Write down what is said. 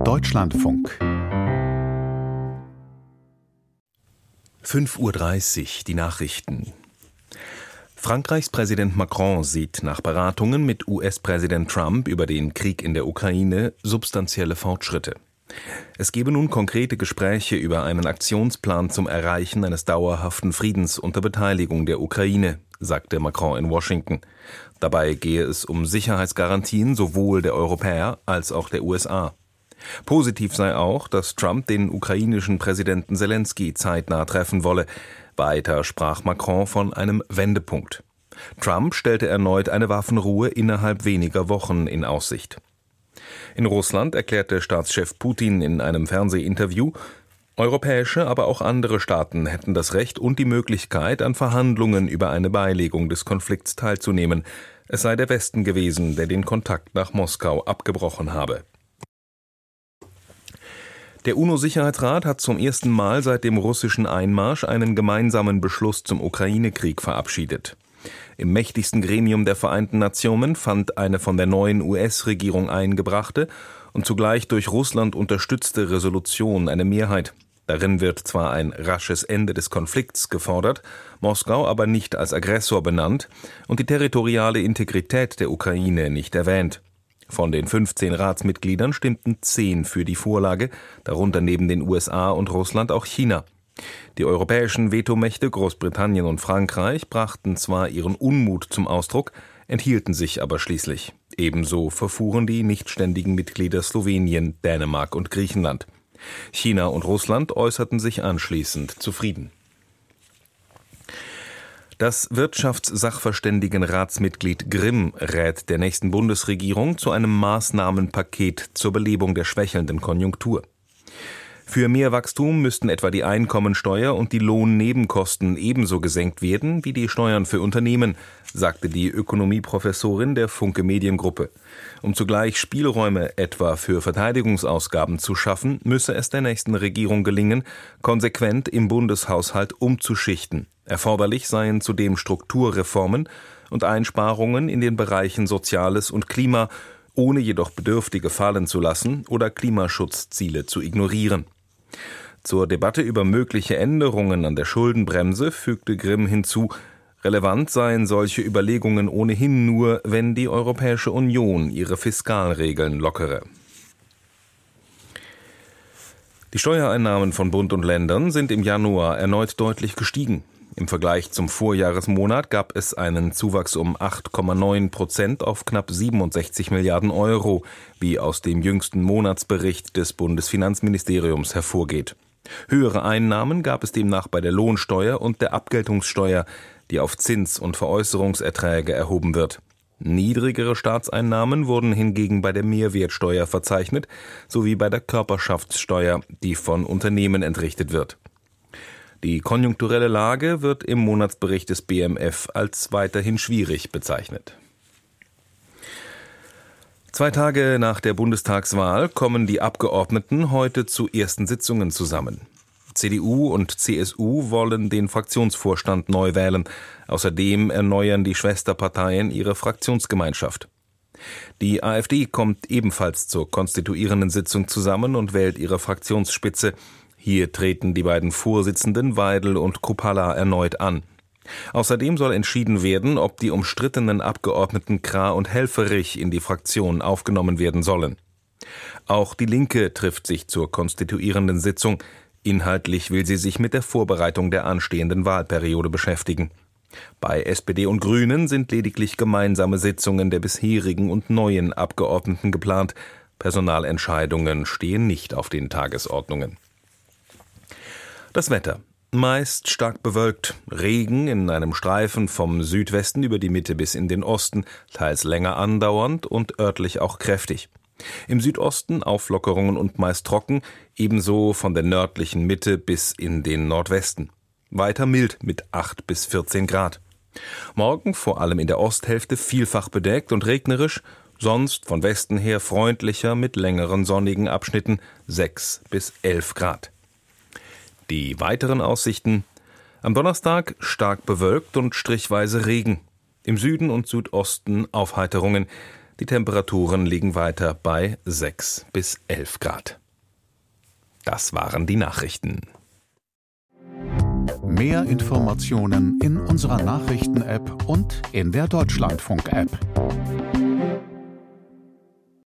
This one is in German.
Deutschlandfunk 5:30 Uhr, die Nachrichten. Frankreichs Präsident Macron sieht nach Beratungen mit US-Präsident Trump über den Krieg in der Ukraine substanzielle Fortschritte. Es gebe nun konkrete Gespräche über einen Aktionsplan zum Erreichen eines dauerhaften Friedens unter Beteiligung der Ukraine, sagte Macron in Washington. Dabei gehe es um Sicherheitsgarantien sowohl der Europäer als auch der USA. Positiv sei auch, dass Trump den ukrainischen Präsidenten Selenskyj zeitnah treffen wolle. Weiter sprach Macron von einem Wendepunkt. Trump stellte erneut eine Waffenruhe innerhalb weniger Wochen in Aussicht. In Russland erklärte Staatschef Putin in einem Fernsehinterview, europäische, aber auch andere Staaten hätten das Recht und die Möglichkeit, an Verhandlungen über eine Beilegung des Konflikts teilzunehmen. Es sei der Westen gewesen, der den Kontakt nach Moskau abgebrochen habe. Der UNO-Sicherheitsrat hat zum ersten Mal seit dem russischen Einmarsch einen gemeinsamen Beschluss zum Ukraine-Krieg verabschiedet. Im mächtigsten Gremium der Vereinten Nationen fand eine von der neuen US-Regierung eingebrachte und zugleich durch Russland unterstützte Resolution eine Mehrheit. Darin wird zwar ein rasches Ende des Konflikts gefordert, Moskau aber nicht als Aggressor benannt und die territoriale Integrität der Ukraine nicht erwähnt. Von den 15 Ratsmitgliedern stimmten 10 für die Vorlage, darunter neben den USA und Russland auch China. Die europäischen Vetomächte Großbritannien und Frankreich brachten zwar ihren Unmut zum Ausdruck, enthielten sich aber schließlich. Ebenso verfuhren die nichtständigen Mitglieder Slowenien, Dänemark und Griechenland. China und Russland äußerten sich anschließend zufrieden. Das Wirtschaftssachverständigenratsmitglied Grimm rät der nächsten Bundesregierung zu einem Maßnahmenpaket zur Belebung der schwächelnden Konjunktur. Für mehr Wachstum müssten etwa die Einkommensteuer und die Lohnnebenkosten ebenso gesenkt werden wie die Steuern für Unternehmen, sagte die Ökonomieprofessorin der Funke Mediengruppe. Um zugleich Spielräume etwa für Verteidigungsausgaben zu schaffen, müsse es der nächsten Regierung gelingen, konsequent im Bundeshaushalt umzuschichten. Erforderlich seien zudem Strukturreformen und Einsparungen in den Bereichen Soziales und Klima, ohne jedoch Bedürftige fallen zu lassen oder Klimaschutzziele zu ignorieren. Zur Debatte über mögliche Änderungen an der Schuldenbremse fügte Grimm hinzu, relevant seien solche Überlegungen ohnehin nur, wenn die Europäische Union ihre Fiskalregeln lockere. Die Steuereinnahmen von Bund und Ländern sind im Januar erneut deutlich gestiegen. Im Vergleich zum Vorjahresmonat gab es einen Zuwachs um 8,9% auf knapp 67 Milliarden Euro, wie aus dem jüngsten Monatsbericht des Bundesfinanzministeriums hervorgeht. Höhere Einnahmen gab es demnach bei der Lohnsteuer und der Abgeltungssteuer, die auf Zins- und Veräußerungserträge erhoben wird. Niedrigere Staatseinnahmen wurden hingegen bei der Mehrwertsteuer verzeichnet, sowie bei der Körperschaftssteuer, die von Unternehmen entrichtet wird. Die konjunkturelle Lage wird im Monatsbericht des BMF als weiterhin schwierig bezeichnet. 2 Tage nach der Bundestagswahl kommen die Abgeordneten heute zu ersten Sitzungen zusammen. CDU und CSU wollen den Fraktionsvorstand neu wählen. Außerdem erneuern die Schwesterparteien ihre Fraktionsgemeinschaft. Die AfD kommt ebenfalls zur konstituierenden Sitzung zusammen und wählt ihre Fraktionsspitze. Hier treten die beiden Vorsitzenden Weidel und Kruppalla erneut an. Außerdem soll entschieden werden, ob die umstrittenen Abgeordneten Krah und Helfferich in die Fraktion aufgenommen werden sollen. Auch die Linke trifft sich zur konstituierenden Sitzung. Inhaltlich will sie sich mit der Vorbereitung der anstehenden Wahlperiode beschäftigen. Bei SPD und Grünen sind lediglich gemeinsame Sitzungen der bisherigen und neuen Abgeordneten geplant. Personalentscheidungen stehen nicht auf den Tagesordnungen. Das Wetter. Meist stark bewölkt, Regen in einem Streifen vom Südwesten über die Mitte bis in den Osten, teils länger andauernd und örtlich auch kräftig. Im Südosten Auflockerungen und meist trocken, ebenso von der nördlichen Mitte bis in den Nordwesten. Weiter mild mit 8 bis 14 Grad. Morgen vor allem in der Osthälfte vielfach bedeckt und regnerisch, sonst von Westen her freundlicher mit längeren sonnigen Abschnitten 6 bis 11 Grad. Die weiteren Aussichten: am Donnerstag stark bewölkt und strichweise Regen. Im Süden und Südosten Aufheiterungen. Die Temperaturen liegen weiter bei 6 bis 11 Grad. Das waren die Nachrichten. Mehr Informationen in unserer Nachrichten-App und in der Deutschlandfunk-App.